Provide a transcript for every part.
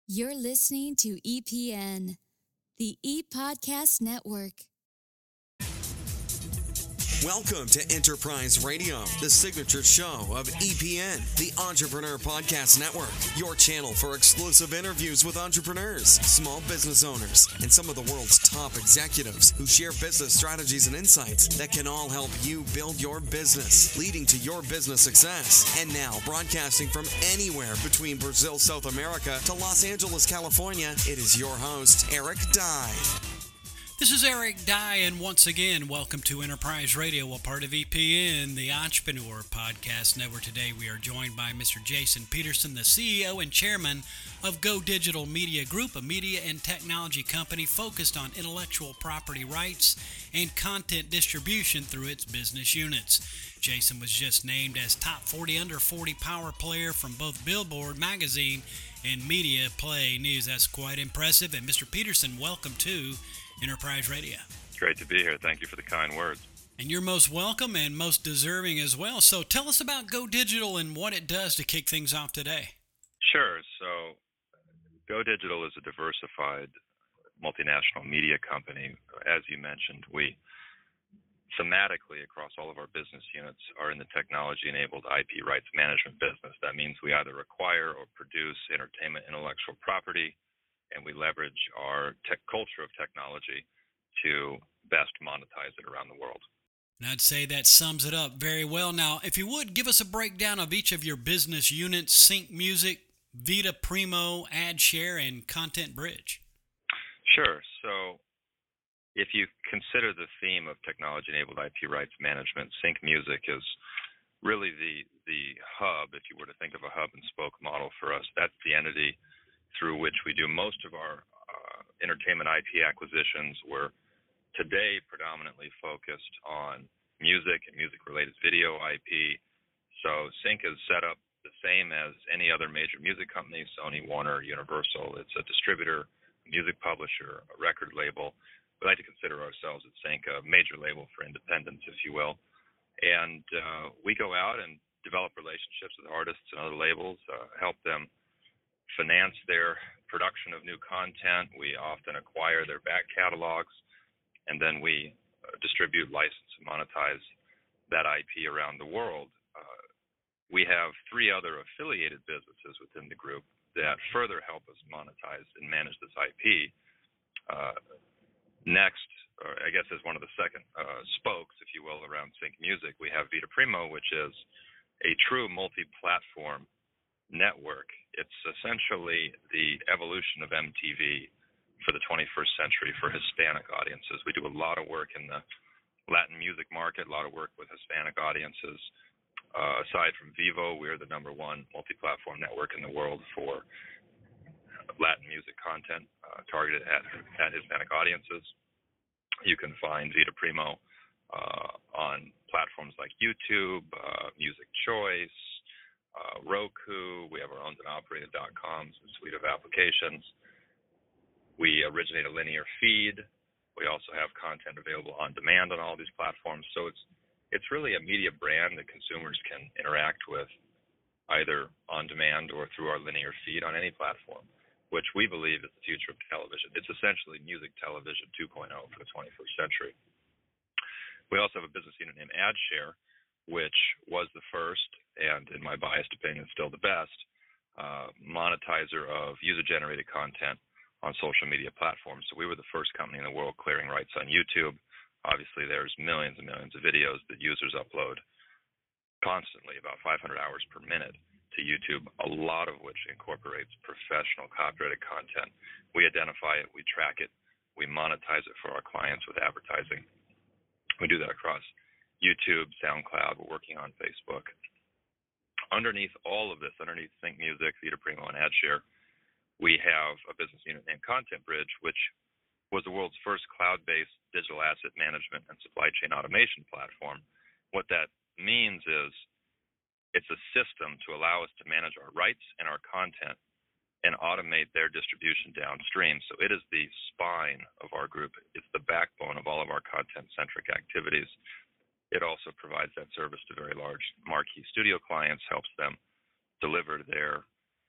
You're listening to EPN, the ePodcast Network. Welcome to Enterprise Radio, the signature show of EPN, the Entrepreneur Podcast Network, your channel for exclusive interviews with entrepreneurs, small business owners, and some of the world's top executives who share business strategies and insights that can all help you build your business, leading to your business success. And now, broadcasting from anywhere between Brazil, South America to Los Angeles, California, it is your host, Eric Dye. This is Eric Dye, and once again, welcome to Enterprise Radio, a part of EPN, the Entrepreneur Podcast Network. Today, we are joined by Mr. Jason Peterson, the CEO and chairman of Go Digital Media Group, a media and technology company focused on intellectual property rights and content distribution through its business units. Jason was just named as Top 40 Under 40 Power Player from both Billboard Magazine and Media Play News. That's quite impressive. And Mr. Peterson, welcome to Enterprise Radio. Great to be here. Thank you for the kind words. And you're most welcome and most deserving as well. So tell us about Go Digital and what it does to kick things off today. Sure. So Go Digital is a diversified multinational media company. As you mentioned, we thematically across all of our business units are in the technology-enabled IP rights management business. That means we either acquire or produce entertainment intellectual property, and we leverage our tech culture of technology to best monetize it around the world. And I'd say that sums it up very well. Now, if you would, give us a breakdown of each of your business units: Sync Music, Vita Primo, AdShare, and Content Bridge. Sure. So if you consider the theme of technology-enabled IP rights management, Sync Music is really the hub, if you were to think of a hub and spoke model for us. That's the entity through which we do most of our entertainment IP acquisitions. We're today predominantly focused on music and music-related video IP. So Sync is set up the same as any other major music company, Sony, Warner, Universal. It's a distributor, a music publisher, a record label. We like to consider ourselves at Sync a major label for independents, if you will. And we go out and develop relationships with artists and other labels, help them finance their production of new content. We often acquire their back catalogs, and then we distribute, license, and monetize that IP around the world. We have three other affiliated businesses within the group that further help us monetize and manage this IP. Next, or I guess as one of the second spokes, if you will, around Sync Music, we have Vita Primo, which is a true multi-platform network. It's essentially the evolution of MTV for the 21st century for Hispanic audiences. We do a lot of work in the Latin music market, a lot of work with Hispanic audiences. Aside from Vivo, we're the number one multi-platform network in the world for Latin music content targeted at Hispanic audiences. You can find Vita Primo on platforms like YouTube, Music Choice, Roku. We have our owned and operated.coms, a suite of applications. We originate a linear feed. We also have content available on demand on all these platforms. So it's really a media brand that consumers can interact with either on demand or through our linear feed on any platform, which we believe is the future of television. It's essentially music television 2.0 for the 21st century. We also have a business unit named AdShare, which was the first, and in my biased opinion, still the best, monetizer of user-generated content on social media platforms. So we were the first company in the world clearing rights on YouTube. Obviously, there's millions and millions of videos that users upload constantly, about 500 hours per minute, to YouTube, a lot of which incorporates professional copyrighted content. We identify it, we track it, we monetize it for our clients with advertising. We do that across YouTube, SoundCloud. We're working on Facebook. Underneath all of this, underneath Sync Music, Vita Primo, and AdShare, we have a business unit named Content Bridge, which was the world's first cloud-based digital asset management and supply chain automation platform. What that means is it's a system to allow us to manage our rights and our content and automate their distribution downstream. So it is the spine of our group. It's the backbone of all of our content-centric activities. It also provides that service to very large marquee studio clients, helps them deliver their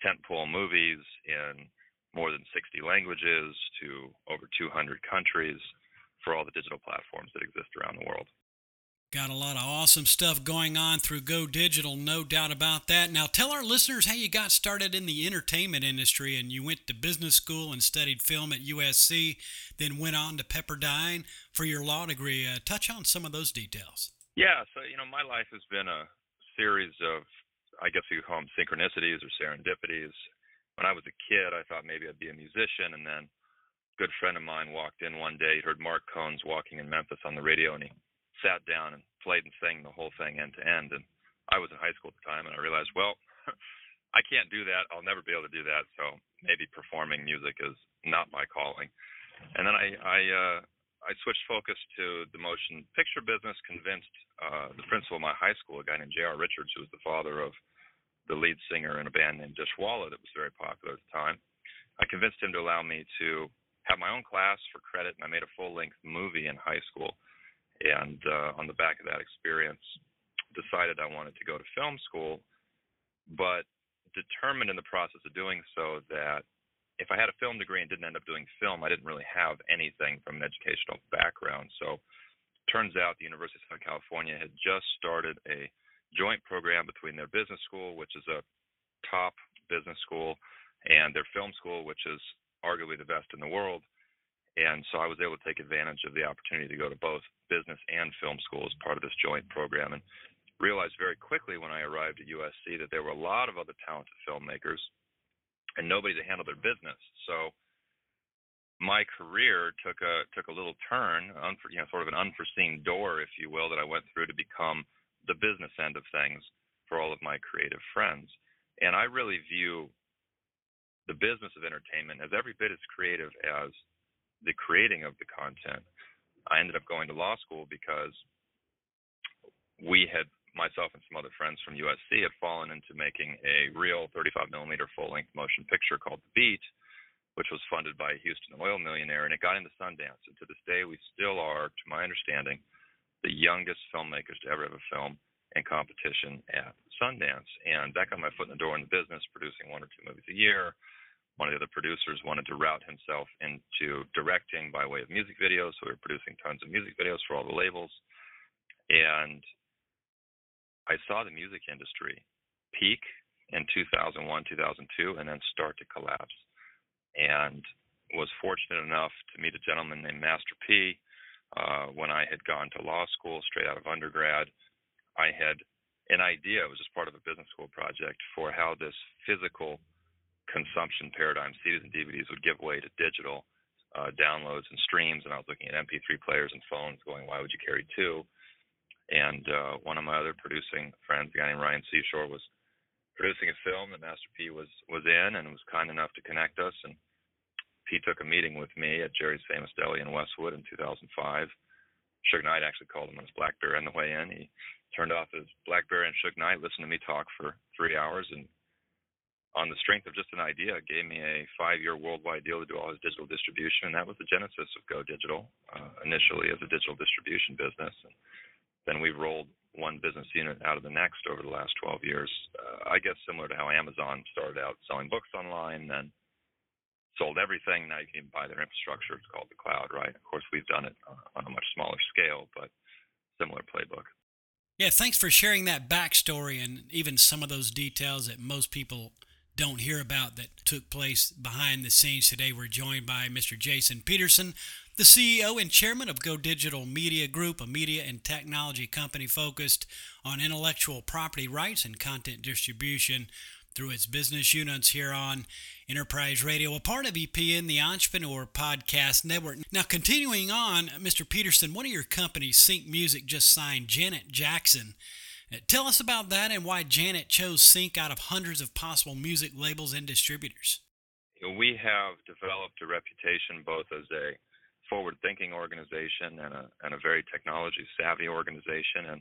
tentpole movies in more than 60 languages to over 200 countries for all the digital platforms that exist around the world. Got a lot of awesome stuff going on through Go Digital, no doubt about that. Now, tell our listeners how you got started in the entertainment industry, and you went to business school and studied film at USC, then went on to Pepperdine for your law degree. Touch on some of those details. Yeah, so, my life has been a series of, I guess you could call them synchronicities or serendipities. When I was a kid, I thought maybe I'd be a musician, and then a good friend of mine walked in one day. He heard Mark Cohn's Walking in Memphis on the radio, and he sat down and played and sang the whole thing end to end. And I was in high school at the time, and I realized, well, I can't do that. I'll never be able to do that. So maybe performing music is not my calling. And then I switched focus to the motion picture business, convinced the principal of my high school, a guy named J.R. Richards, who was the father of the lead singer in a band named Dishwalla that was very popular at the time. I convinced him to allow me to have my own class for credit, and I made a full-length movie in high school. And on the back of that experience, decided I wanted to go to film school, but determined in the process of doing so that if I had a film degree and didn't end up doing film, I didn't really have anything from an educational background. So it turns out the University of Southern California had just started a joint program between their business school, which is a top business school, and their film school, which is arguably the best in the world. And so I was able to take advantage of the opportunity to go to both business and film school as part of this joint program, and realized very quickly when I arrived at USC that there were a lot of other talented filmmakers and nobody to handle their business. So my career took a little turn, sort of an unforeseen door, if you will, that I went through to become the business end of things for all of my creative friends. And I really view the business of entertainment as every bit as creative as the creating of the content. I ended up going to law school because myself and some other friends from USC had fallen into making a real 35mm full-length motion picture called The Beat, which was funded by a Houston oil millionaire, and it got into Sundance. And to this day, we still are, to my understanding, the youngest filmmakers to ever have a film in competition at Sundance. And that got my foot in the door in the business, producing 1 or 2 movies a year. One of the other producers wanted to route himself into directing by way of music videos, so we were producing tons of music videos for all the labels. And I saw the music industry peak in 2001, 2002, and then start to collapse. And was fortunate enough to meet a gentleman named Master P. When I had gone to law school straight out of undergrad. I had an idea, it was just part of a business school project, for how this physical consumption paradigm, CDs and DVDs, would give way to digital downloads and streams. And I was looking at MP3 players and phones going, why would you carry two? And one of my other producing friends, a guy named Ryan Seashore, was producing a film that Master P was in, and was kind enough to connect us. And P took a meeting with me at Jerry's Famous Deli in Westwood in 2005. Suge Knight actually called him on his BlackBerry on the way in. He turned off his BlackBerry and Suge Knight listened to me talk for 3 hours, and on the strength of just an idea, gave me a 5-year worldwide deal to do all his digital distribution. And that was the genesis of Go Digital, initially as a digital distribution business. And then we rolled one business unit out of the next over the last 12 years. I guess similar to how Amazon started out selling books online, then sold everything. Now you can even buy their infrastructure. It's called the cloud, right? Of course, we've done it on a much smaller scale, but similar playbook. Yeah, thanks for sharing that backstory and even some of those details that most people don't hear about that took place behind the scenes. Today we're joined by Mr. Jason Peterson, the CEO and chairman of Go Digital Media Group, a media and technology company focused on intellectual property rights and content distribution through its business units here on Enterprise Radio, a part of EPN, the Entrepreneur Podcast Network. Now, continuing on, Mr. Peterson, one of your companies, Sync Music, just signed Janet Jackson. Tell us about that and why Janet chose Sync out of hundreds of possible music labels and distributors. We have developed a reputation both as a forward-thinking organization and a very technology-savvy organization. And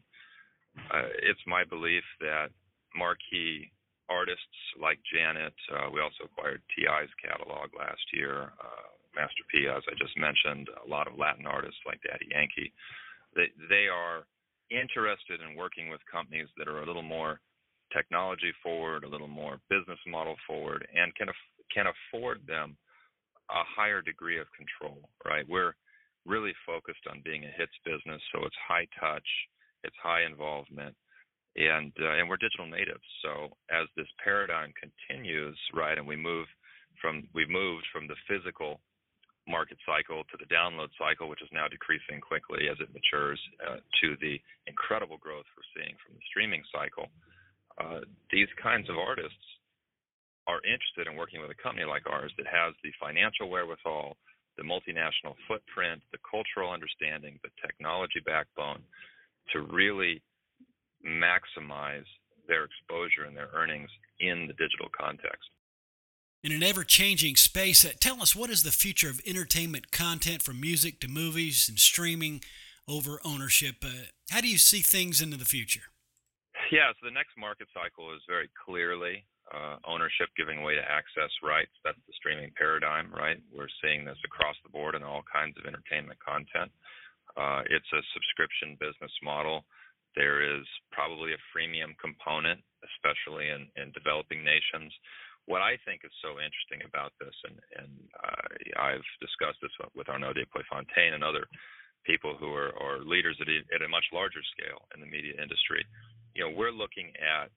it's my belief that marquee artists like Janet, we also acquired T.I.'s catalog last year, Master P, as I just mentioned, a lot of Latin artists like Daddy Yankee. They are interested in working with companies that are a little more technology forward, a little more business model forward, and can afford them a higher degree of control, right? We're really focused on being a hits business, so it's high touch, it's high involvement, and we're digital natives. So as this paradigm continues, right, and we've moved from the physical market cycle to the download cycle, which is now decreasing quickly as it matures, to the incredible growth we're seeing from the streaming cycle. These kinds of artists are interested in working with a company like ours that has the financial wherewithal, the multinational footprint, the cultural understanding, the technology backbone to really maximize their exposure and their earnings in the digital context. In an ever-changing space, tell us, what is the future of entertainment content, from music to movies and streaming over ownership? How do you see things into the future? Yeah, so the next market cycle is very clearly ownership giving way to access rights. That's the streaming paradigm, right? We're seeing this across the board in all kinds of entertainment content. It's a subscription business model. There is probably a freemium component, especially in developing nations. What I think is so interesting about this, and I've discussed this with Arnaud de Poifontaine and other people who are leaders at a much larger scale in the media industry, we're looking at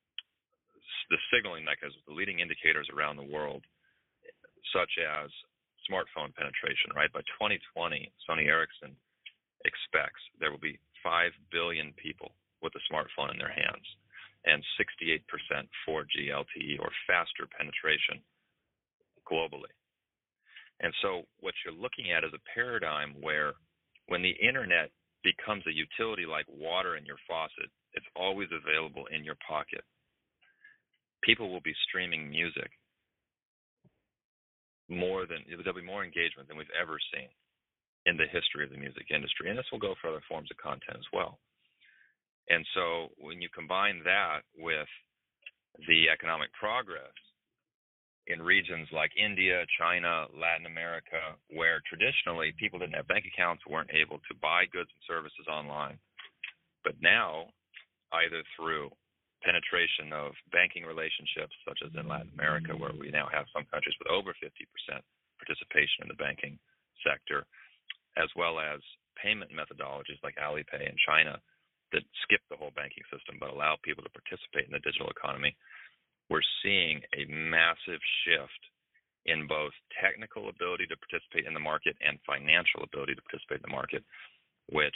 the signaling mechanisms, the leading indicators around the world, such as smartphone penetration, right? By 2020, Sony Ericsson expects there will be 5 billion people with a smartphone in their hands, and 68% 4G LTE or faster penetration globally. And so what you're looking at is a paradigm where when the internet becomes a utility like water in your faucet, it's always available in your pocket. People will be streaming music there'll be more engagement than we've ever seen in the history of the music industry. And this will go for other forms of content as well. And so when you combine that with the economic progress in regions like India, China, Latin America, where traditionally people didn't have bank accounts, weren't able to buy goods and services online, but now either through penetration of banking relationships, such as in Latin America, where we now have some countries with over 50% participation in the banking sector, as well as payment methodologies like Alipay in China that skip the whole banking system but allow people to participate in the digital economy, we're seeing a massive shift in both technical ability to participate in the market and financial ability to participate in the market, which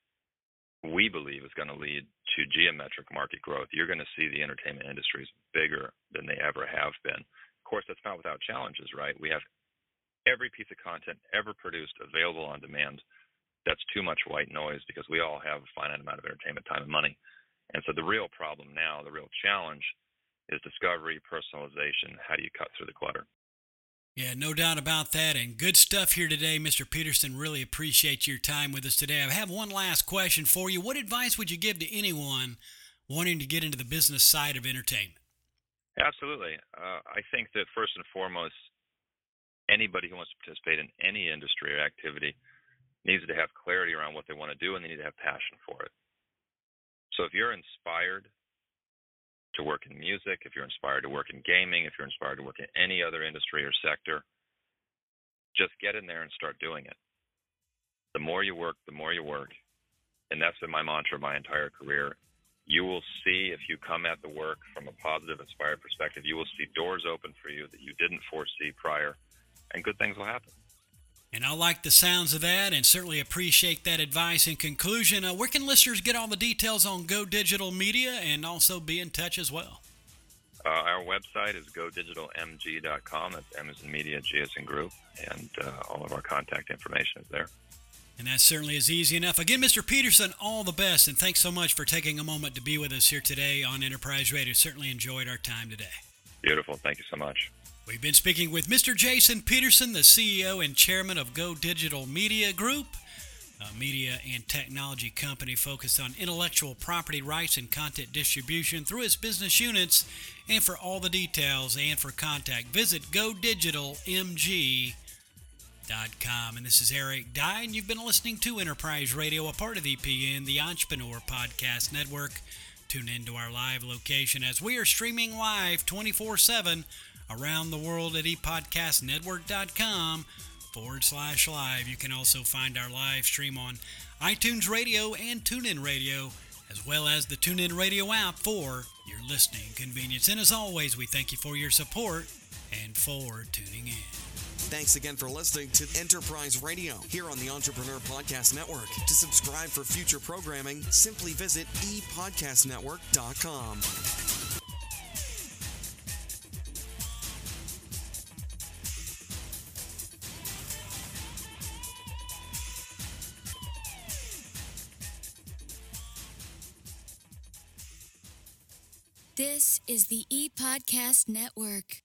we believe is going to lead to geometric market growth. You're going to see the entertainment industries bigger than they ever have been. Of course, that's not without challenges, right? We have every piece of content ever produced available on demand. That's too much white noise because we all have a finite amount of entertainment time and money. And so the real problem now, the real challenge, is discovery, personalization. How do you cut through the clutter? Yeah, no doubt about that, and good stuff here today, Mr. Peterson. Really appreciate your time with us today. I have one last question for you. What advice would you give to anyone wanting to get into the business side of entertainment? Absolutely. I think that first and foremost, anybody who wants to participate in any industry or activity needs to have clarity around what they want to do, and they need to have passion for it. So if you're inspired to work in music, if you're inspired to work in gaming, if you're inspired to work in any other industry or sector, just get in there and start doing it. The more you work, the more you work. And that's been my mantra my entire career. You will see, if you come at the work from a positive, inspired perspective, you will see doors open for you that you didn't foresee prior, and good things will happen. And I like the sounds of that and certainly appreciate that advice. In conclusion, where can listeners get all the details on Go Digital Media and also be in touch as well? Our website is godigitalmg.com. That's M as in media, G as in group, and all of our contact information is there. And that certainly is easy enough. Again, Mr. Peterson, all the best, and thanks so much for taking a moment to be with us here today on Enterprise Radio. Certainly enjoyed our time today. Beautiful. Thank you so much. We've been speaking with Mr. Jason Peterson, the CEO and chairman of Go Digital Media Group, a media and technology company focused on intellectual property rights and content distribution through its business units. And for all the details and for contact, visit godigitalmg.com. And this is Eric Dye, and you've been listening to Enterprise Radio, a part of EPN, the Entrepreneur Podcast Network. tune into our live location as we are streaming live 24/7 around the world at epodcastnetwork.com/live. You can also find our live stream on iTunes Radio and TuneIn Radio, as well as the TuneIn Radio app for your listening convenience. And as always, we thank you for your support and for tuning in. Thanks again for listening to Enterprise Radio here on the Entrepreneur Podcast Network. To subscribe for future programming, simply visit epodcastnetwork.com. This is the ePodcast Network.